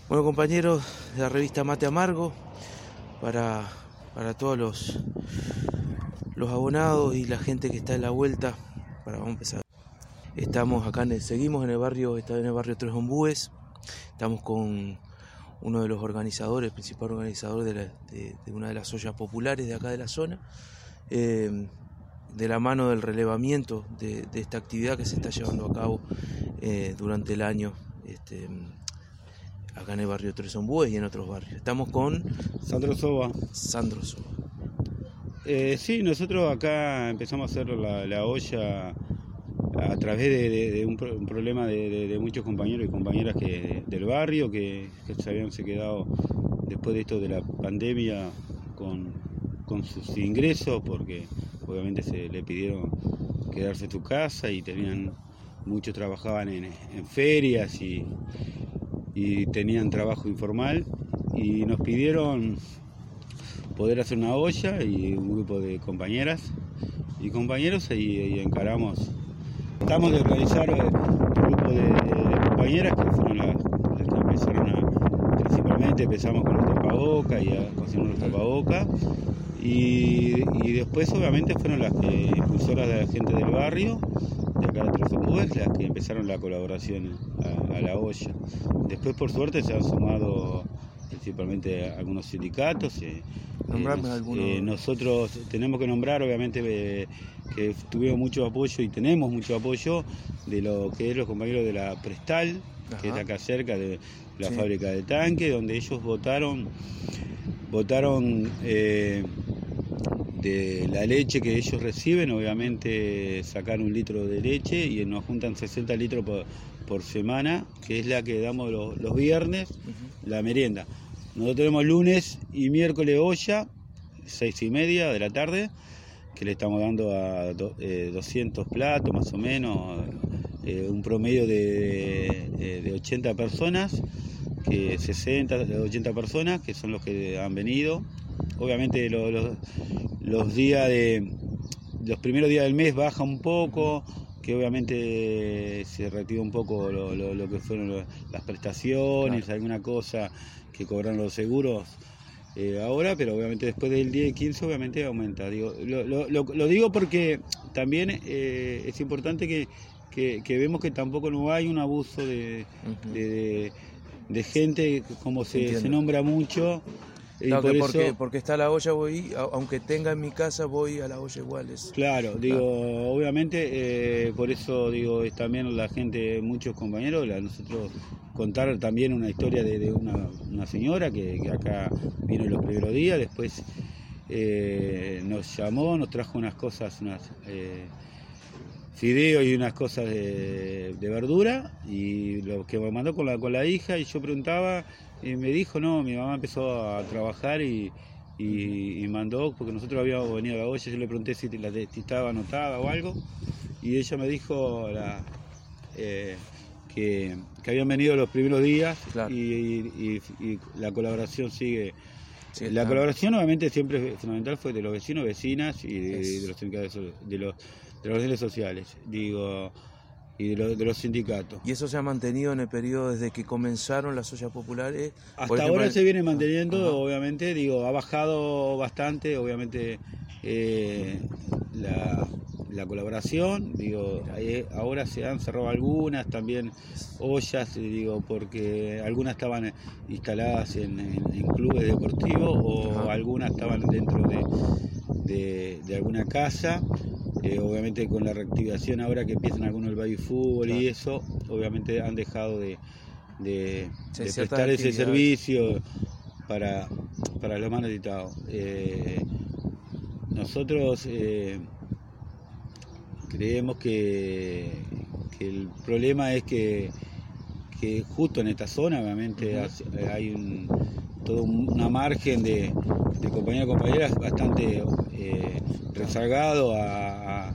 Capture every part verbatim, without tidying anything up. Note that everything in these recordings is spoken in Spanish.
Bueno, compañeros de la revista Mate Amargo, para, para todos los, los abonados y la gente que está en la vuelta, para vamos a empezar. Estamos acá, en el, seguimos en el barrio, está en el barrio Tres Ombúes. Estamos con uno de los organizadores, el principal organizador de, la, de, de una de las ollas populares de acá de la zona, eh, de la mano del relevamiento de, de esta actividad que se está llevando a cabo eh, durante el año. Este, acá en el barrio Tres Ombúes y en otros barrios. Estamos con Sandro Soba. Sandro Soba. Eh, sí, nosotros acá empezamos a hacer la, la olla a través de, de, de un, pro, un problema de, de, de muchos compañeros y compañeras que, del barrio que, que se habían se quedado después de esto de la pandemia con, con sus ingresos, porque obviamente se le pidieron quedarse en su casa y tenían, muchos trabajaban en, en ferias y y tenían trabajo informal y nos pidieron poder hacer una olla y un grupo de compañeras y compañeros y, y encaramos. Tratamos de organizar un grupo de, de compañeras que fueron las, las que empezaron a, principalmente empezamos con los tapabocas y a cocinar los tapabocas y, y después obviamente fueron las que, impulsoras de la gente del barrio de acá de Tres Ombúes, las que empezaron la colaboración a, a la olla. Después, por suerte, se han sumado principalmente algunos sindicatos. Eh, Nombrame eh, algunos. eh, nosotros tenemos que nombrar, obviamente, eh, que tuvimos mucho apoyo y tenemos mucho apoyo de lo que es los compañeros de la Prestal, Ajá. que es acá cerca de la sí. fábrica de tanque, donde ellos votaron, votaron eh, de la leche que ellos reciben, obviamente sacar un litro de leche y nos juntan sesenta litros por, por semana, que es la que damos los, los viernes, uh-huh. la merienda. Nosotros tenemos lunes y miércoles olla, seis y media de la tarde, que le estamos dando a do, eh, doscientos platos más o menos, eh, un promedio de, de, de ochenta personas, que sesenta, ochenta personas, que son los que han venido. Obviamente los, los, los días de los primeros días del mes baja un poco, que obviamente se reactiva un poco lo, lo, lo que fueron lo, las prestaciones, claro. alguna cosa que cobraron los seguros eh, ahora, pero obviamente después del día quince obviamente aumenta. Digo, lo, lo, lo, lo digo porque también eh, es importante que, que, que vemos que tampoco no hay un abuso de, uh-huh. de, de, de gente, como se, se nombra mucho. Y no, por que porque, eso, porque está la olla, voy, aunque tenga en mi casa, voy a la olla igual. Es, claro, digo, claro. obviamente, eh, por eso digo, es también la gente, muchos compañeros, la, nosotros contar también una historia de, de una, una señora que, que acá vino los primeros días, después eh, nos llamó, nos trajo unas cosas, unas eh, fideos y unas cosas de, de verdura, y lo que me mandó con la, con la hija, y yo preguntaba, y me dijo, no, mi mamá empezó a trabajar y, y, y mandó, porque nosotros habíamos venido a la olla, yo le pregunté si, la, si estaba anotada o algo, y ella me dijo la, eh, que, que habían venido los primeros días, claro. y, y, y la colaboración sigue. Sí, la claro. colaboración obviamente siempre fundamental fue de los vecinos, vecinas y de, de los sindicatos, de los, de los redes sociales, digo, y de, lo, de los sindicatos. ¿Y eso se ha mantenido en el periodo desde que comenzaron las ollas populares? Hasta ejemplo, ahora se viene manteniendo, ajá. obviamente, digo, ha bajado bastante, obviamente, eh, la, la colaboración, digo, ahí, ahora se han cerrado algunas, también ollas, digo, porque algunas estaban instaladas en, en, en clubes deportivos o ajá. algunas estaban dentro de, de, de alguna casa. Eh, obviamente con la reactivación ahora que empiezan algunos el baby fútbol claro. y eso, obviamente han dejado de, de, sí, de prestar ese servicio para, para los más necesitados. Eh, nosotros eh, creemos que, que el problema es que, que justo en esta zona obviamente uh-huh. hay un, toda una margen de, de compañeros y compañeras bastante eh, rezagado a, a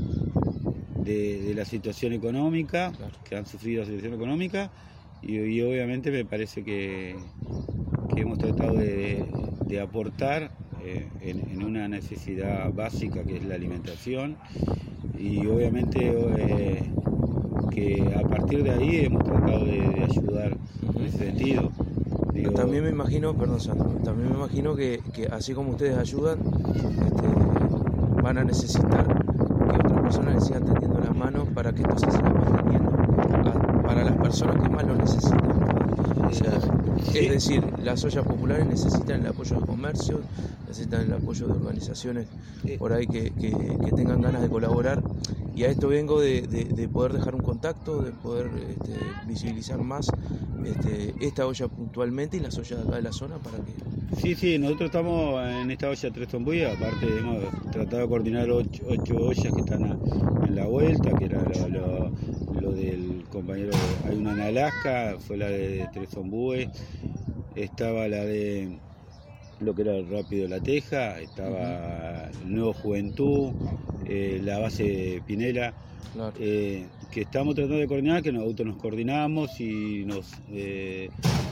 de, de la situación económica, claro. que han sufrido la situación económica y, y obviamente me parece que, que hemos tratado de, de aportar eh, en, en una necesidad básica que es la alimentación y obviamente eh, que a partir de ahí hemos tratado de, de ayudar uh-huh. en ese sentido. Digo, también me imagino, perdón Sandro, también me imagino que, que así como ustedes ayudan, este, van a necesitar que otras personas les sigan tendiendo las manos para que esto se siga manteniendo a, para las personas que más lo necesitan. O sea, sí. Es decir, las ollas populares necesitan el apoyo de comercios, necesitan el apoyo de organizaciones por ahí que, que, que tengan ganas de colaborar, y a esto vengo de, de, de poder dejar un contacto, de poder este, visibilizar más este, esta olla puntualmente y las ollas de acá de la zona para que... Sí, sí, nosotros estamos en esta olla Tres Tombuí, aparte hemos tratado de coordinar ocho, ocho ollas que están a, en la vuelta, que era lo, lo, lo del compañero, hay una en Alaska, fue la de Tres Tombuí, estaba la de lo que era el Rápido de la Teja, estaba uh-huh. el Nuevo Juventud, eh, la base Pinela, claro. eh, que estamos tratando de coordinar, que nosotros nos coordinamos y nos eh,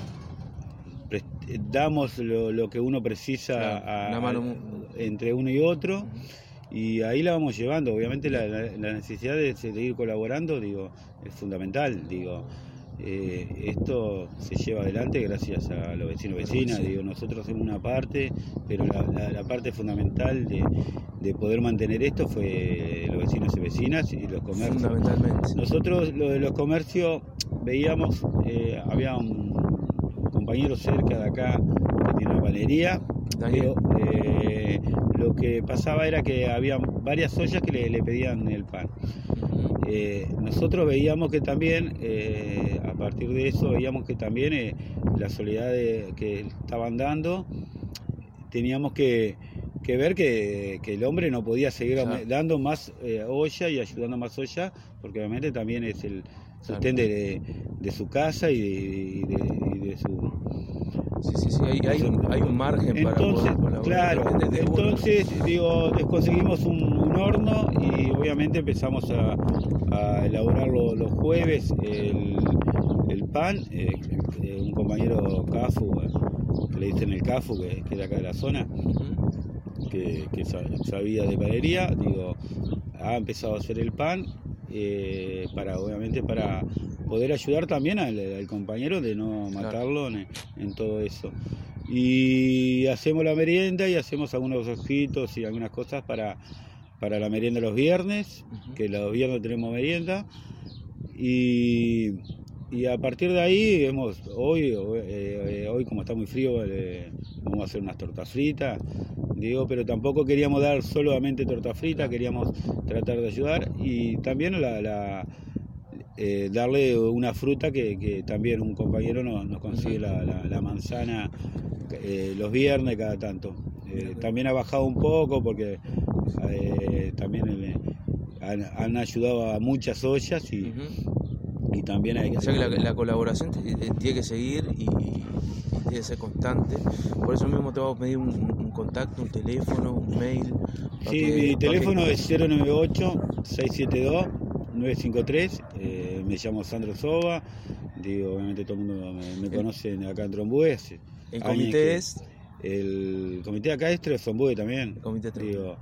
damos lo, lo que uno precisa claro, a, mano... a, entre uno y otro, uh-huh. y ahí la vamos llevando. Obviamente la, la, la necesidad de seguir colaborando, digo, es fundamental, digo. Eh, esto se lleva adelante gracias a los vecinos y vecinas, digo, nosotros hacemos una parte, pero la, la, la parte fundamental de, de poder mantener esto fue los vecinos y vecinas y los comercios. Fundamentalmente. Nosotros lo de los comercios veíamos, eh, había un compañero cerca de acá que tiene una panadería, pero eh, lo que pasaba era que había varias ollas que le, le pedían el pan. Eh, nosotros veíamos que también, eh, a partir de eso, veíamos que también eh, la soledad de, que estaban dando, teníamos que, que ver que, que el hombre no podía seguir claro. dando más eh, olla y ayudando más olla, porque obviamente también es el sostén claro. de, de su casa y de, y de, y de su... Sí, sí, sí, hay, hay, un, hay un margen entonces, para poder claro, de entonces, uno. digo, conseguimos un, un horno y obviamente empezamos a, a elaborar lo, los jueves el, el pan, eh, eh, un compañero Cafu, eh, que le dicen el Cafu, que, que era acá de la zona, uh-huh. que, que sabía de panadería, digo, ha empezado a hacer el pan, eh, para obviamente para poder ayudar también al, al compañero de no matarlo claro. en, en todo eso. Y hacemos la merienda y hacemos algunos ojitos y algunas cosas para, para la merienda los viernes, uh-huh. que los viernes tenemos merienda. Y, y a partir de ahí, hemos, hoy, eh, hoy como está muy frío, eh, vamos a hacer unas tortas fritas, digo, pero tampoco queríamos dar solamente torta frita, queríamos tratar de ayudar y también la... la Eh, darle una fruta que, que también un compañero nos, nos consigue la, la, la manzana eh, los viernes cada tanto. Eh, también ha bajado un poco porque eh, también eh, han, han ayudado a muchas ollas y, uh-huh. y también hay que... O sea que la, la colaboración tiene que seguir y, y tiene que ser constante. Por eso mismo te vamos a pedir un, un contacto, un teléfono, un mail. Sí, que, mi teléfono que... es cero nueve ocho, seis siete dos, nueve cinco tres, eh, me llamo Sandro Soba, digo, obviamente todo el mundo me, me conoce acá en Trombué. ¿El comité es? El comité acá es Tres Trombué también. El comité digo,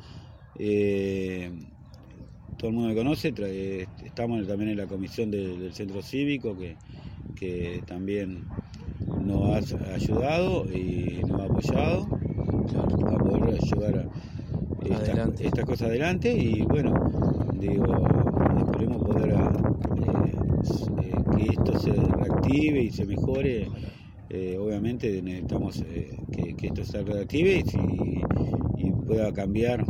eh, todo el mundo me conoce, tra- eh, estamos también en la comisión de, del centro cívico que, que también nos ha ayudado y nos ha apoyado claro. a poder llevar estas esta cosas adelante y bueno, digo, esperemos poder eh, eh, que esto se reactive y se mejore. Eh, obviamente necesitamos eh, que, que esto se reactive y, y, y pueda cambiar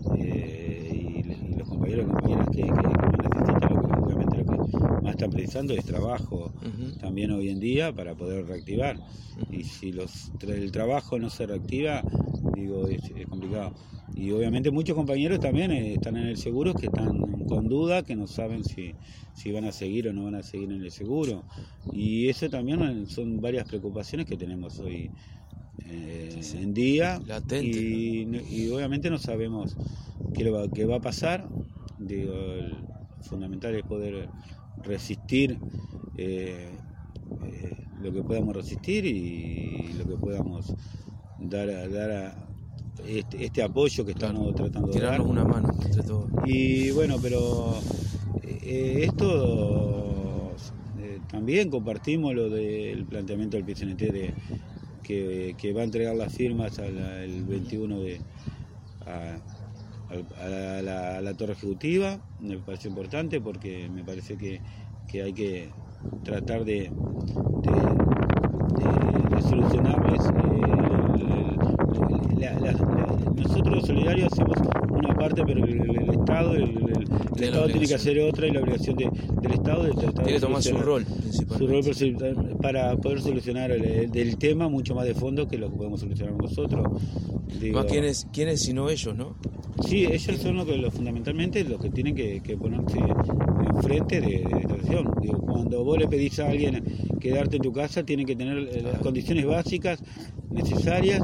eh, y, y los compañeros y compañeras que, que, que más necesitan, lo que, obviamente lo que más están precisando es trabajo uh-huh. también hoy en día para poder reactivar uh-huh. y si los, el trabajo no se reactiva, digo, es, es complicado. Y obviamente muchos compañeros también eh, están en el seguro que están con duda, que no saben si, si van a seguir o no van a seguir en el seguro. Y eso también son varias preocupaciones que tenemos hoy eh, sí, sí. en día. Latente, y, ¿no? y obviamente no sabemos qué va, qué va a pasar. Digo, el fundamental es poder resistir eh, eh, lo que podamos resistir y lo que podamos dar a... Dar a Este, este apoyo que estamos claro, tratando de dar. Tirarnos una mano entre todos. Y bueno, pero eh, esto eh, también compartimos lo del planteamiento del P C N T de que, que va a entregar las firmas a la, el veintiuno de a, a, la, a, la, a la Torre Ejecutiva. Me parece importante porque me parece que, que hay que tratar de, de, de, de solucionarles. Eh, la, la, la, nosotros los solidarios hacemos una parte, pero el, el, el Estado, el, el, el Estado tiene que hacer otra, y la obligación de, del Estado de tratar tiene de que tomar su rol, su rol para poder solucionar el, el, el tema mucho más de fondo que lo que podemos solucionar nosotros. Digo, más quiénes, quiénes sino ellos, ¿no? Sí, ellos son los que lo, fundamentalmente los que tienen que, que ponerse enfrente de, de esta acción. Digo, cuando vos le pedís a alguien quedarte en tu casa, tienen que tener las condiciones básicas necesarias,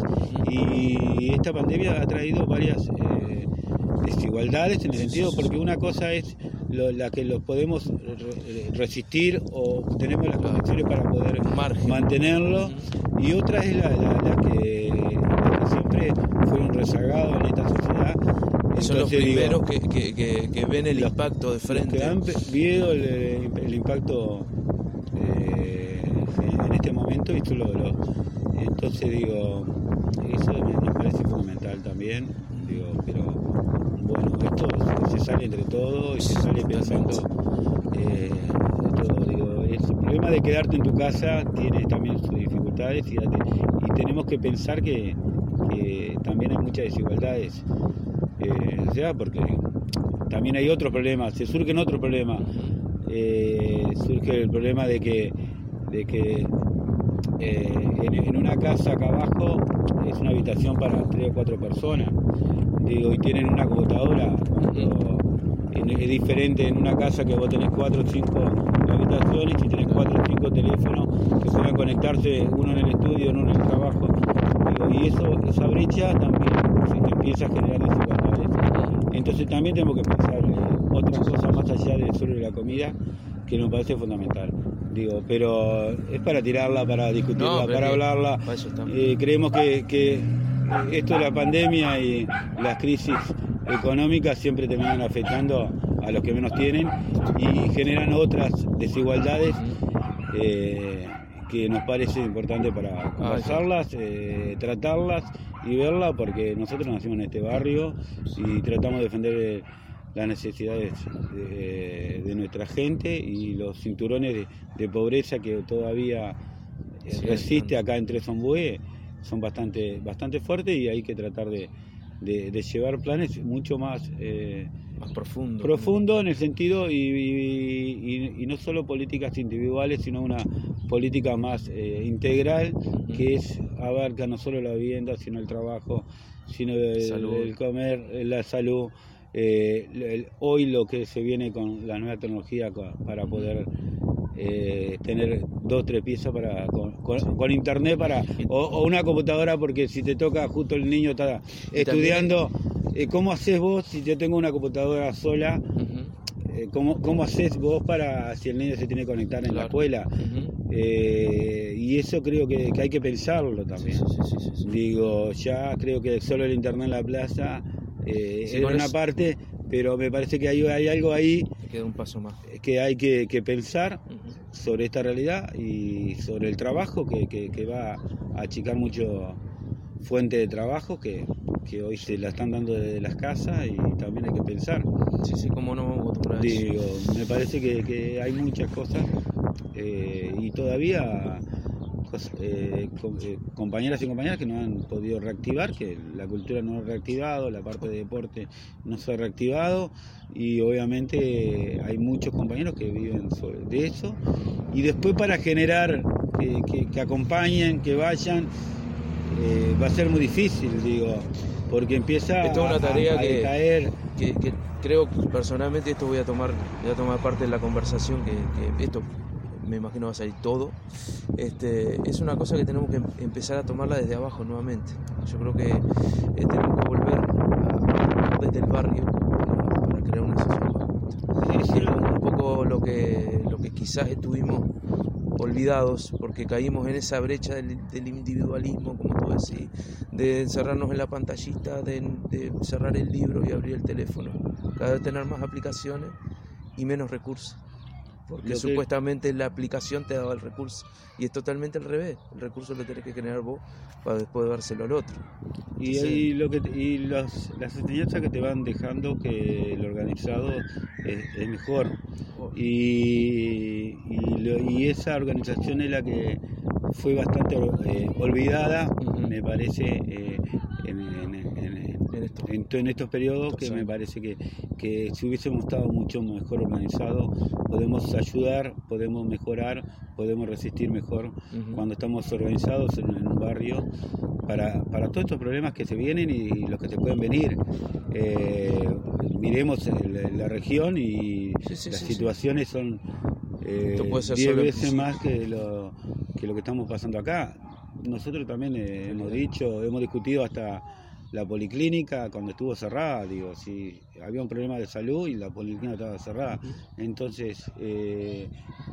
y esta pandemia ha traído varias eh, desigualdades en el sentido, porque una cosa es lo, la que los podemos re resistir o tenemos las condiciones para poder mantenerlo, y otra es la, la, la, que, la que siempre fueron rezagados en esta sociedad. Y son los primeros digo, que, que, que ven el los, impacto de frente. Que han vivido el, el impacto eh, en este momento, y esto lo, lo, entonces digo, eso nos parece fundamental también, digo, pero bueno, esto se sale entre todos y se sale pensando eh, todo, digo, es, el problema de quedarte en tu casa tiene también sus dificultades, y, y tenemos que pensar que, que también hay muchas desigualdades. Eh, o sea, porque también hay otros problemas, se surgen otros problemas, eh, surge el problema de que, de que eh, en, en una casa acá abajo es una habitación para tres o cuatro personas, digo, y tienen una computadora, cuando es diferente en una casa que vos tenés cuatro o cinco habitaciones y tenés cuatro o cinco teléfonos que puedan conectarse, uno en el estudio, uno en el trabajo, digo, y eso, esa brecha también se empieza a generar desigualdades. Entonces también tenemos que pensar eh, otras cosas más allá de solo la comida, que nos parece fundamental. Digo, pero es para tirarla, para discutirla, no, para hablarla. Eh, creemos que, que esto de la pandemia y las crisis económicas siempre terminan afectando a los que menos tienen y generan otras desigualdades eh, que nos parece importante para conversarlas, eh, tratarlas y verla, porque nosotros nacimos en este barrio y tratamos de defender las necesidades de, de nuestra gente, y los cinturones de, de pobreza que todavía sí, resiste acá en Tres Ombúes son bastante, bastante fuertes, y hay que tratar de, de, de llevar planes mucho más, eh, más profundo, profundo en el sentido, y, y, y, y no solo políticas individuales, sino una política más eh, integral, que es abarca no solo la vivienda, sino el trabajo, sino el, el comer, la salud. Eh, el, hoy lo que se viene con la nueva tecnología para poder eh, tener dos o tres piezas para con, con, con internet para o, o una computadora, porque si te toca justo el niño está estudiando, eh, ¿cómo haces vos si yo tengo una computadora sola? Uh-huh. eh, ¿cómo, ¿Cómo haces vos para si el niño se tiene que conectar en claro. la escuela? Uh-huh. eh, y eso creo que, que hay que pensarlo también. Sí, sí, sí, sí, sí. Digo, ya creo que solo el internet en la plaza Eh, sí, es una eso. parte, pero me parece que hay, hay algo ahí queda un paso más que hay que, que pensar uh-huh. sobre esta realidad y sobre el trabajo que, que, que va a achicar mucho fuente de trabajo que, que hoy se la están dando desde las casas, y también hay que pensar. Sí, sí, cómo no vamos a tomar eso. Digo, me parece que, que hay muchas cosas eh, y todavía Eh, com, eh, compañeras y compañeras que no han podido reactivar, que la cultura no ha reactivado, la parte de deporte no se ha reactivado, y obviamente hay muchos compañeros que viven sobre, de eso, y después para generar que, que, que acompañen, que vayan, eh, va a ser muy difícil, digo, porque empieza esto es una tarea a, a que, caer. Que, que creo que personalmente esto voy a tomar voy a tomar parte de la conversación, que, que esto me imagino va a salir todo. Este, es una cosa que tenemos que empezar a tomarla desde abajo nuevamente. Yo creo que eh, tenemos que volver a, a desde el barrio para, para crear una sociedad más justa. Es un poco lo que, lo que quizás estuvimos olvidados, porque caímos en esa brecha del, del individualismo, como tú decís, de encerrarnos en la pantallita, de, de cerrar el libro y abrir el teléfono, cada vez tener más aplicaciones y menos recursos. Porque Lo que- supuestamente la aplicación te daba el recurso. Y es totalmente al revés. El recurso lo tenés que generar vos para después dárselo al otro. Y, Entonces, y lo que y los, las enseñanzas que te van dejando que el organizado es, es mejor. Y, y, lo- y esa organización es la que fue bastante eh, olvidada, Ujú. me parece, eh, en, en- en- en esto. en, to- en estos periodos, que Sí. me parece que, que si hubiésemos estado mucho mejor organizados, podemos ayudar, podemos mejorar, podemos resistir mejor Ujú. cuando estamos organizados en, en un barrio para, para todos estos problemas que se vienen y los que se pueden venir. Eh, miremos el- la región y Sí, sí, las sí, sí. situaciones son eh, Esto puede ser diez solo el veces principio. más que lo, que lo que estamos pasando acá. Nosotros también eh, hemos dicho, hemos discutido hasta la policlínica cuando estuvo cerrada, digo, si había un problema de salud y la policlínica estaba cerrada. Entonces, eh,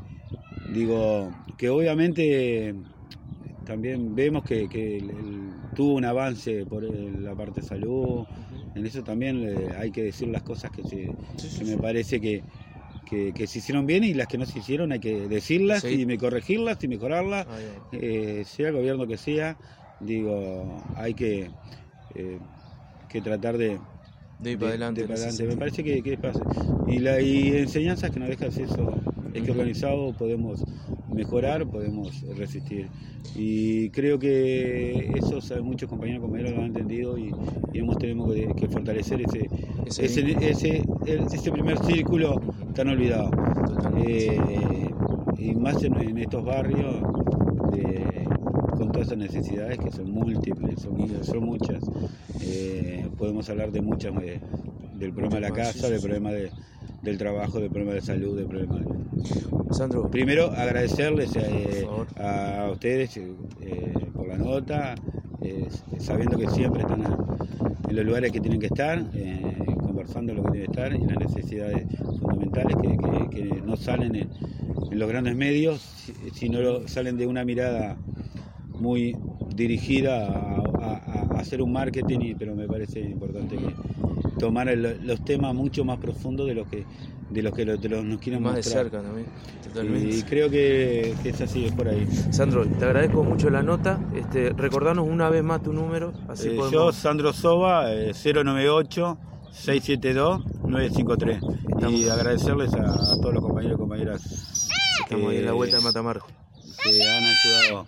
digo, que obviamente también vemos que, que el- el- tuvo un avance por el- la parte de salud. En eso también eh, hay que decir las cosas que, se, Sí, sí, que sí. me parece que, que, que se hicieron bien y las que no se hicieron hay que decirlas Sí. y me corregirlas y mejorarlas, Ahí va. eh, sea el gobierno que sea. Digo, hay que, eh, que tratar de, De ir de- para adelante. de en para ese adelante. Me sentido. parece que, que pasa. Y, la, y enseñanzas que nos dejas eso, es que Ujú. organizado podemos mejorar, podemos resistir. Y creo que eso sabe, muchos compañeros y compañeras lo han entendido y, y hemos tenemos que, que fortalecer ese, Ese ese, vínculo. ese, el- ese primer círculo tan olvidado. Totalmente. Eh, y más en, en estos barrios de- con todas esas necesidades que son múltiples, son, son muchas. Eh, podemos hablar de muchas, de- del problema de la Muchas más, casa, sí, del sí, problema de, del trabajo, del problema de salud, del problema de... Sandro, Primero agradecerles eh, Por favor. a ustedes eh, eh, por la nota, eh, sabiendo que siempre están a- en los lugares que tienen que estar, eh, conversando lo que tienen que estar y las necesidades fundamentales que, que- que no salen en, en los grandes medios, si- sino lo- salen de una mirada muy dirigida a, a- a hacer un marketing, y- pero me parece importante que tomar el- los temas mucho más profundos de los que de los que lo- de los nos quieren más de mostrar. cerca también. Totalmente. Y creo que, que es así, es por ahí. Sandro, te agradezco mucho la nota. Este, recordanos una vez más tu número. Así Eh, podemos... yo, Sandro Soba, eh, cero nueve ocho, seis siete dos, nueve cinco tres. Estamos- Y agradecerles a, a todos los compañeros y compañeras Estamos ahí en la vuelta de Matamargo. que han ayudado.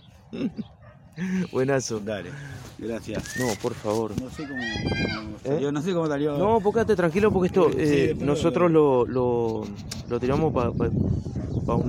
Buenazo. Dale, gracias. No, por favor. No sé cómo, cómo ¿Eh? salió, no sé cómo salió. No, póngate tranquilo porque esto Sí, eh, después lo- nosotros lo, lo, lo tiramos para pa, pa un